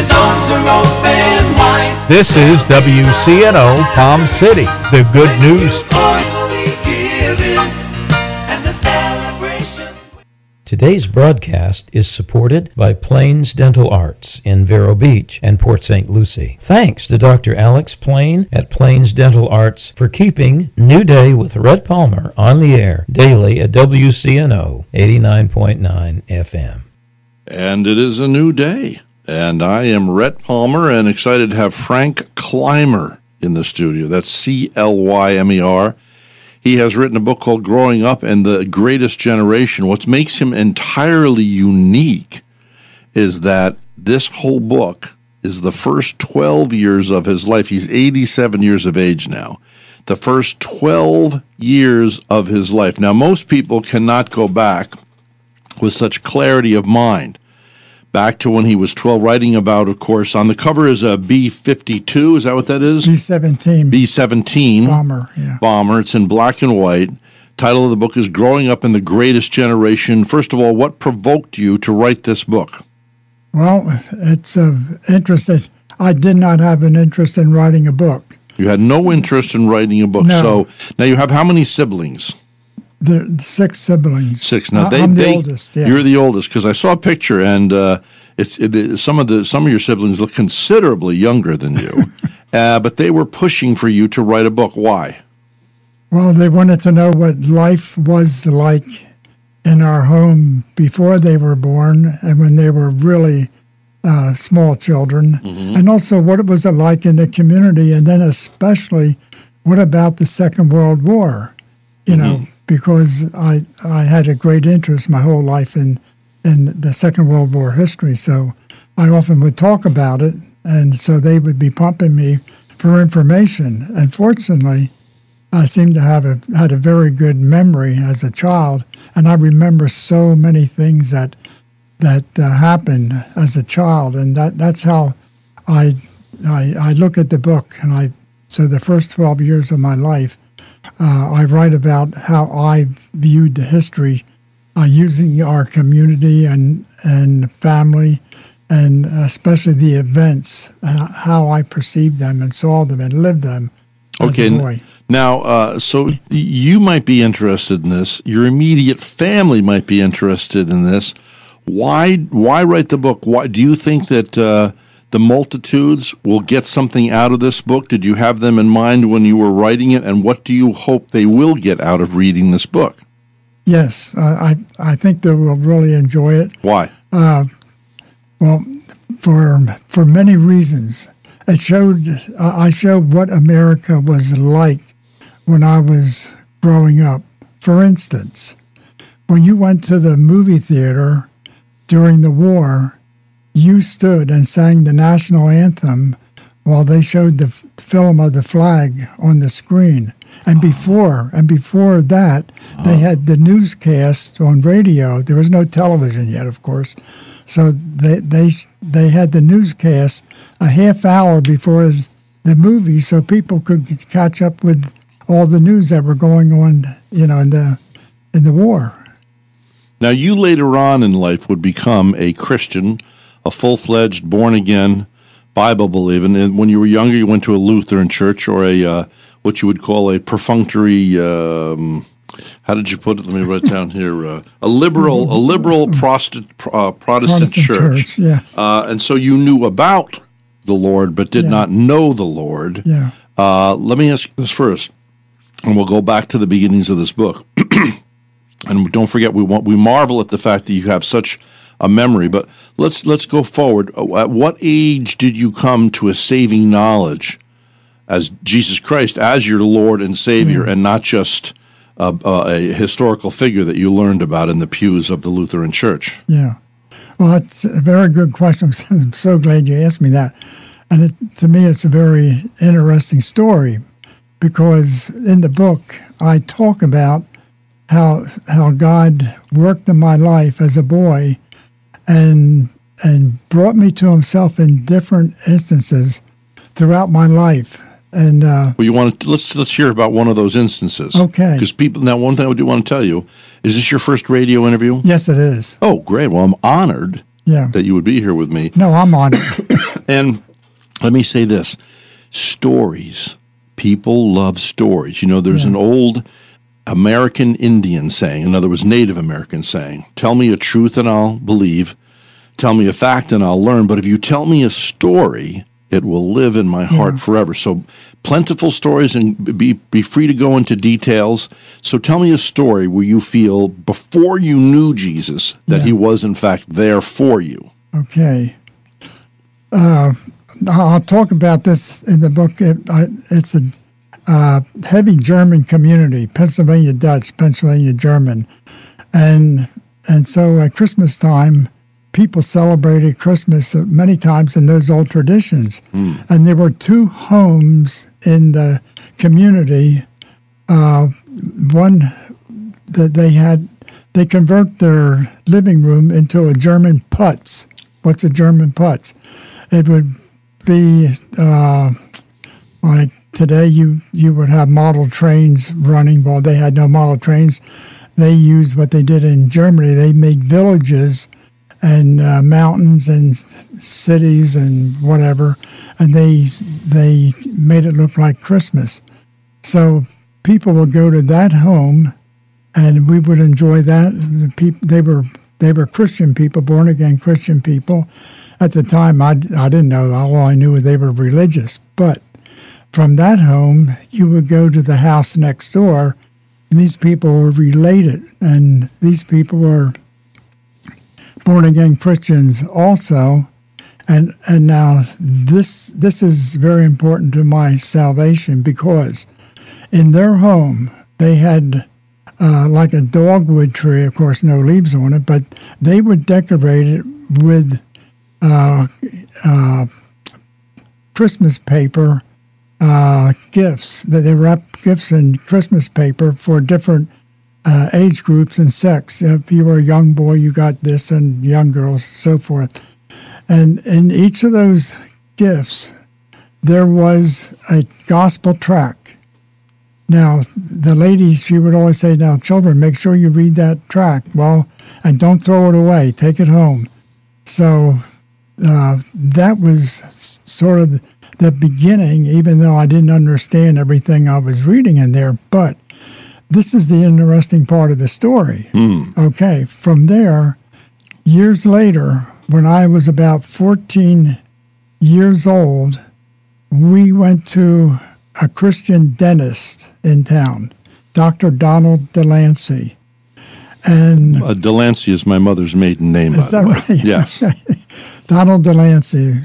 His arms are open wide. This is WCNO Palm City, the good news. Joyfully giving, and the celebration. Today's broadcast is supported by Plains Dental Arts in Vero Beach and Port St. Lucie. Thanks to Dr. Alex Plain at Plains Dental Arts for keeping New Day with Rhett Palmer on the air daily at WCNO 89.9 FM. And it is a new day. And I am Rhett Palmer and excited to have Frank Clymer in the studio. That's Clymer. He has written a book called Growing Up and the Greatest Generation. What makes him entirely unique is that this whole book is the first 12 years of his life. He's 87 years of age now. The first 12 years of his life. Now, most people cannot go back with such clarity of mind back to when he was 12, writing about, of course, on the cover is a B-52. Is that what that is? B-17. B-17. Bomber, yeah. Bomber. It's in black and white. Title of the book is Growing Up in the Greatest Generation. First of all, what provoked you to write this book? Well, it's of interest that I did not have an interest in writing a book. You had no interest in writing a book. No. So now you have how many siblings? The 6 siblings. 6. Now I'm the oldest. Yeah. You're the oldest because I saw a picture, and some of your siblings look considerably younger than you, but they were pushing for you to write a book. Why? Well, they wanted to know what life was like in our home before they were born and when they were really small children, and also what it was like in the community, and then especially what about the Second World War, you know, because I had a great interest my whole life in the Second World War history, so I often would talk about it, and so they would be pumping me for information. And fortunately, I seem to have had a very good memory as a child, and I remember so many things that happened as a child, and that's how I look at the book. And so the first 12 years of my life, I write about how I viewed the history using our community and family, and especially the events, how I perceived them and saw them and lived them as a boy. Now, so you might be interested in this. Your immediate family might be interested in this. Why write the book? Why do you think that the multitudes will get something out of this book? Did you have them in mind when you were writing it, and what do you hope they will get out of reading this book? Yes, I think they will really enjoy it. Why? Well, for many reasons. I showed what America was like when I was growing up. For instance, when you went to the movie theater during the war, you stood and sang the national anthem while they showed the film of the flag on the screen. And before that, they had the newscast on radio. There was no television yet, of course. So they had the newscast a half hour before the movie, so people could catch up with all the news that were going on, you know, in the war. Now, you later on in life would become a Christian, a full-fledged, born-again, Bible-believing. And when you were younger, you went to a Lutheran church or a what you would call a perfunctory. How did you put it? Let me write it down here. A liberal Protestant church. Yes. And so you knew about the Lord, but did not know the Lord. Yeah. Let me ask you this first, and we'll go back to the beginnings of this book. And don't forget, we marvel at the fact that you have such a memory. But let's go forward. At what age did you come to a saving knowledge as Jesus Christ as your Lord and Savior, and not just a historical figure that you learned about in the pews of the Lutheran Church? Yeah. Well, it's a very good question. I'm so glad you asked me that. And to me, it's a very interesting story because in the book, I talk about how God worked in my life as a boy and brought me to himself in different instances throughout my life. And well, you want to let's hear about one of those instances. Okay. Because people now, one thing I do want to tell you is this your first radio interview? Yes, it is. Oh, great! Well, I'm honored Yeah. that you would be here with me. No, I'm on it. And let me say this, stories. People love stories. You know, there's an old American Indian saying, in other words, Native American saying, tell me a truth and I'll believe, tell me a fact and I'll learn, but if you tell me a story, it will live in my heart forever. So plentiful stories, and be free to go into details. So tell me a story where you feel before you knew Jesus that he was in fact there for you. Okay. I'll talk about this in the book. It's a heavy German community, Pennsylvania Dutch, Pennsylvania German. And so at Christmas time, people celebrated Christmas many times in those old traditions. And there were two homes in the community. One that they convert their living room into a German putz. What's a German putz? It would be like today you would have model trains running. Well, they had no model trains. They used what they did in Germany. They made villages and mountains and cities and whatever, and they made it look like Christmas. So people would go to that home, and we would enjoy that. They were Christian people, born again Christian people. At the time, I didn't know. All I knew was they were religious. But from that home, you would go to the house next door, and these people were related, and these people were born-again Christians also. And now this is very important to my salvation, because in their home, they had like a dogwood tree, of course, no leaves on it, but they would decorate it with Christmas paper gifts. They wrapped gifts in Christmas paper for different age groups and sex. If you were a young boy, you got this, and young girls, so forth. And in each of those gifts, there was a gospel tract. Now, the lady, she would always say, now, children, make sure you read that tract. Well, and don't throw it away. Take it home. So that was sort of the beginning, even though I didn't understand everything I was reading in there. But this is the interesting part of the story. Okay, from there, years later, when I was about 14 years old, we went to a Christian dentist in town, Dr. Donald Delancey. And Delancey is my mother's maiden name, by the way. Right? Yes. Donald Delancey.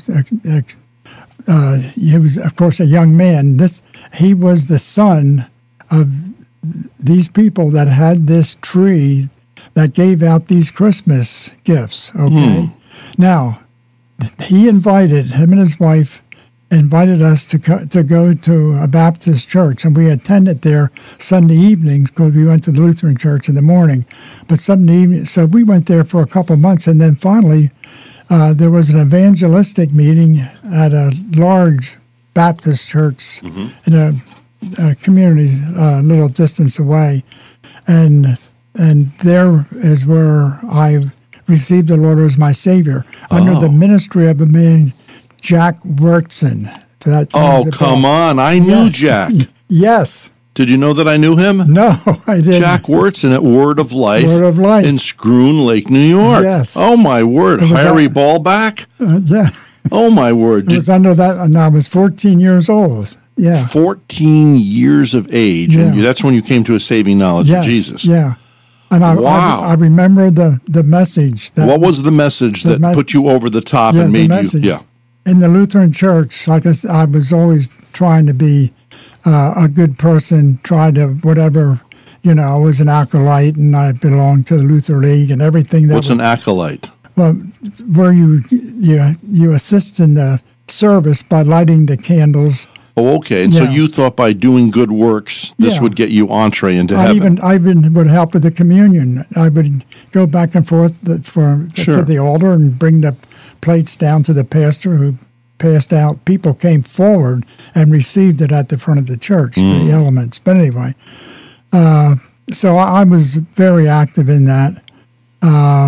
He was, of course, a young man. He was the son of these people that had this tree that gave out these Christmas gifts. Okay. Now, him and his wife invited us to go to a Baptist church, and we attended there Sunday evenings because we went to the Lutheran church in the morning. But Sunday evening, so we went there for a couple of months, and then finally there was an evangelistic meeting at a large Baptist church in a community a little distance away, and there is where I received the Lord as my Savior under the ministry of a man, Jack Wurtzen. Oh, come on. I knew Jack. Yes. Did you know that I knew him? No, I didn't. Jack Wurtzen at Word of Life, Word of Life in Scroon Lake, New York. Yes. Oh, my word. Harry Ballback? Yeah. Oh, my word. It was under that, and I was 14 years old. Yeah. 14 years of age, and that's when you came to a saving knowledge of Jesus. Yeah. And I remember the message. What was the message that put you over the top and made you? Yeah. In the Lutheran church, like I was always trying to be a good person, try to whatever, I was an acolyte, and I belonged to the Luther League and everything. What's an acolyte? Well, where you assist in the service by lighting the candles. Oh, okay. And so you thought by doing good works, this would get you entree into heaven. I even would help with the communion. I would go back and forth to the altar and bring the plates down to the pastor who passed out. People came forward and received it at the front of the church, the elements. But anyway, so I was very active in that.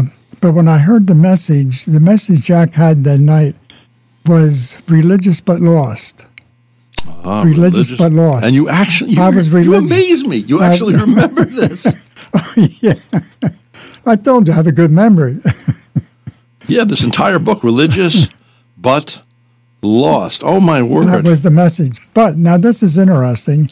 But when I heard the message Jack had that night was religious but lost. Religious but lost. And you actually, I was religious. You amaze me. You actually remember this. Yeah. I told you I have a good memory. Yeah, this entire book, religious but lost. Oh, my word. That was the message. But now this is interesting.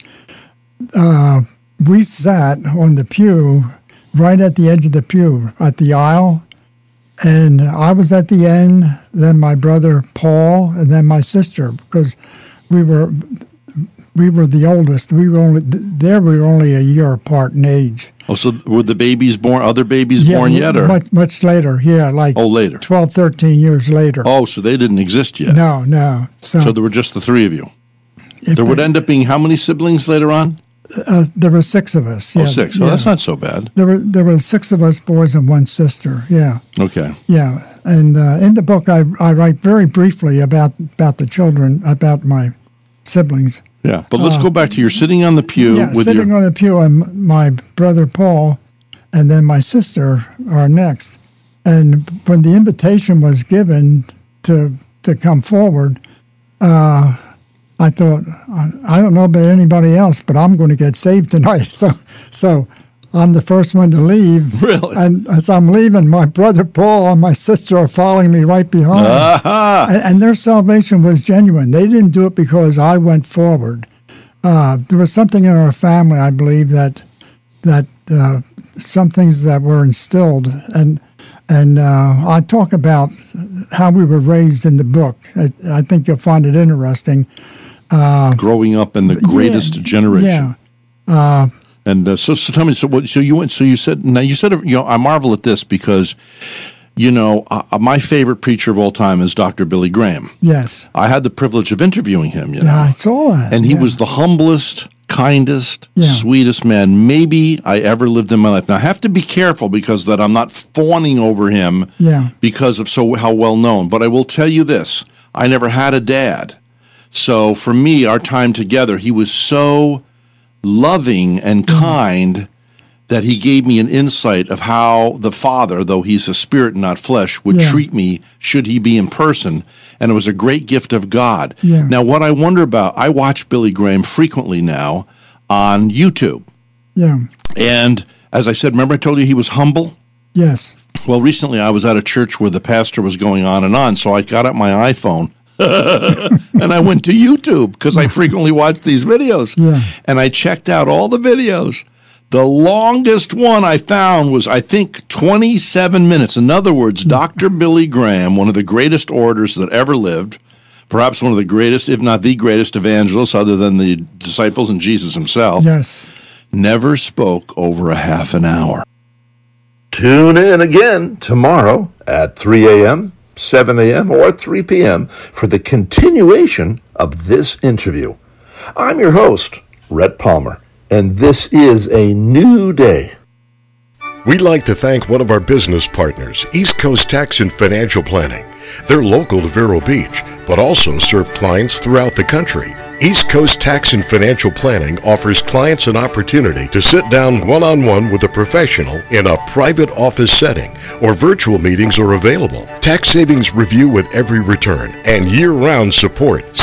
We sat on the pew, right at the edge of the pew, at the aisle, and I was at the end, then my brother Paul, and then my sister, because we were the oldest. We were only a year apart in age. Oh, so were the babies born, other babies born yet? Or? Much later, like later. 12, 13 years later. Oh, so they didn't exist yet. No. So there were just the three of you. There would end up being how many siblings later on? There were 6 of us. Yeah, 6. Oh, that's not so bad. There were 6 of us boys and 1 sister. Yeah. Okay. Yeah, and in the book I write very briefly about the children, about my siblings. Yeah, but let's go back to you're sitting on the pew with sitting on the pew, and my brother Paul, and then my sister are next. And when the invitation was given to come forward, I thought, I don't know about anybody else, but I'm going to get saved tonight. So I'm the first one to leave. Really? And as I'm leaving, my brother Paul and my sister are following me right behind. And their salvation was genuine. They didn't do it because I went forward. There was something in our family, I believe, that some things that were instilled. And I talk about how we were raised in the book. I think you'll find it interesting. Growing up in the greatest generation. Yeah. And so tell me, you said, I marvel at this because, my favorite preacher of all time is Dr. Billy Graham. Yes. I had the privilege of interviewing him, Yeah, I saw that. And he was the humblest, kindest, sweetest man maybe I ever lived in my life. Now, I have to be careful because that I'm not fawning over him because of how well known. But I will tell you this, I never had a dad. So for me, our time together, he was so loving and kind that he gave me an insight of how the Father, though he's a spirit and not flesh, would treat me should he be in person. And it was a great gift of God. Yeah. Now, what I wonder about, I watch Billy Graham frequently now on YouTube. Yeah. And as I said, remember I told you he was humble? Yes. Well, recently I was at a church where the pastor was going on, so I got out my iPhone and I went to YouTube because I frequently watch these videos. Yeah. And I checked out all the videos. The longest one I found was, I think, 27 minutes. In other words, Dr. Billy Graham, one of the greatest orators that ever lived, perhaps one of the greatest, if not the greatest evangelists other than the disciples and Jesus himself, never spoke over a half an hour. Tune in again tomorrow at 3 a.m., 7 a.m., or 3 p.m. for the continuation of this interview. I'm your host, Rhett Palmer, and this is a new day. We'd like to thank one of our business partners, East Coast Tax and Financial Planning. They're local to Vero Beach, but also serve clients throughout the country. East Coast Tax and Financial Planning offers clients an opportunity to sit down one-on-one with a professional in a private office setting, or virtual meetings are available. Tax savings review with every return and year-round support.